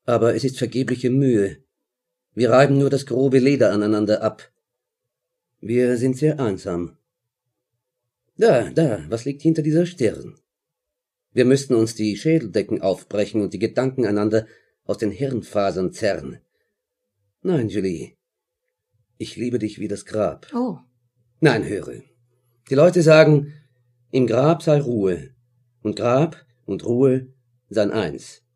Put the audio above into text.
Aber es ist vergebliche Mühe. Wir reiben nur das grobe Leder aneinander ab. Wir sind sehr einsam. Da, was liegt hinter dieser Stirn? Wir müssten uns die Schädeldecken aufbrechen und die Gedanken einander aus den Hirnfasern zerren. Nein, Julie, ich liebe dich wie das Grab. Oh. Nein, höre. Die Leute sagen, im Grab sei Ruhe, und Grab und Ruhe seien eins.